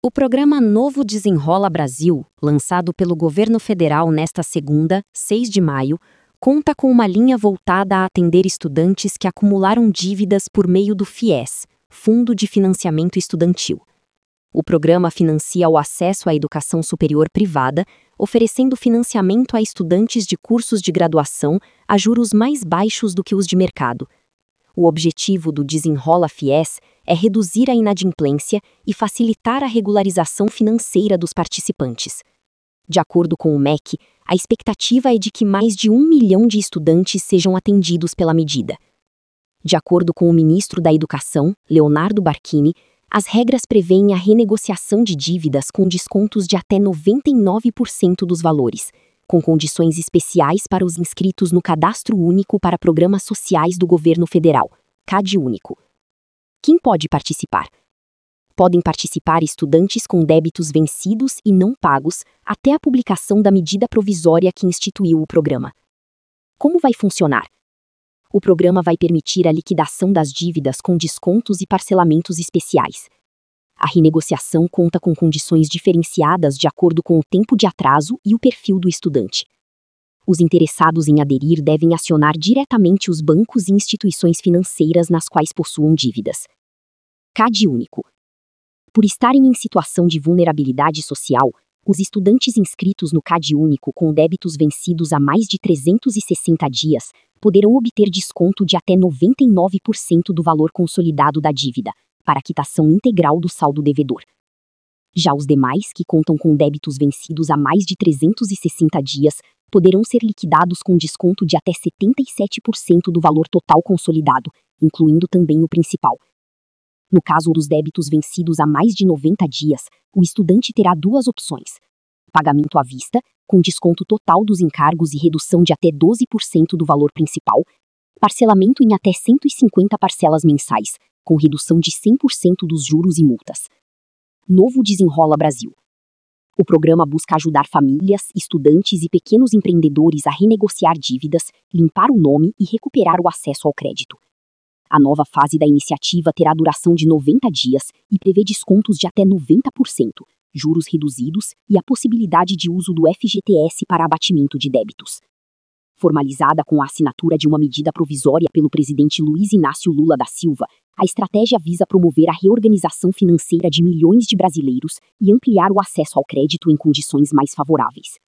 O programa Novo Desenrola Brasil, lançado pelo governo federal nesta segunda, 6 de maio, conta com uma linha voltada a atender estudantes que acumularam dívidas por meio do FIES, Fundo de Financiamento Estudantil. O programa financia o acesso à educação superior privada, oferecendo financiamento a estudantes de cursos de graduação a juros mais baixos do que os de mercado. O objetivo do Desenrola FIES é reduzir a inadimplência e facilitar a regularização financeira dos participantes. De acordo com o MEC, a expectativa é de que mais de 1 milhão de estudantes sejam atendidos pela medida. De acordo com o ministro da Educação, Leonardo Barquini, as regras prevêem a renegociação de dívidas com descontos de até 99% dos valores, com condições especiais para os inscritos no Cadastro Único para Programas Sociais do Governo Federal, CadÚnico. Quem pode participar? Podem participar estudantes com débitos vencidos e não pagos até a publicação da medida provisória que instituiu o programa. Como vai funcionar? O programa vai permitir a liquidação das dívidas com descontos e parcelamentos especiais. A renegociação conta com condições diferenciadas de acordo com o tempo de atraso e o perfil do estudante. Os interessados em aderir devem acionar diretamente os bancos e instituições financeiras nas quais possuam dívidas. CadÚnico. Por estarem em situação de vulnerabilidade social, os estudantes inscritos no CadÚnico com débitos vencidos há mais de 360 dias poderão obter desconto de até 99% do valor consolidado da dívida, para a quitação integral do saldo devedor. Já os demais, que contam com débitos vencidos há mais de 360 dias, poderão ser liquidados com desconto de até 77% do valor total consolidado, incluindo também o principal. No caso dos débitos vencidos há mais de 90 dias, o estudante terá duas opções: pagamento à vista, com desconto total dos encargos e redução de até 12% do valor principal, parcelamento em até 150 parcelas mensais, com redução de 100% dos juros e multas. Novo Desenrola Brasil. O programa busca ajudar famílias, estudantes e pequenos empreendedores a renegociar dívidas, limpar o nome e recuperar o acesso ao crédito. A nova fase da iniciativa terá duração de 90 dias e prevê descontos de até 90%, juros reduzidos e a possibilidade de uso do FGTS para abatimento de débitos. Formalizada com a assinatura de uma medida provisória pelo presidente Luiz Inácio Lula da Silva, a estratégia visa promover a reorganização financeira de milhões de brasileiros e ampliar o acesso ao crédito em condições mais favoráveis.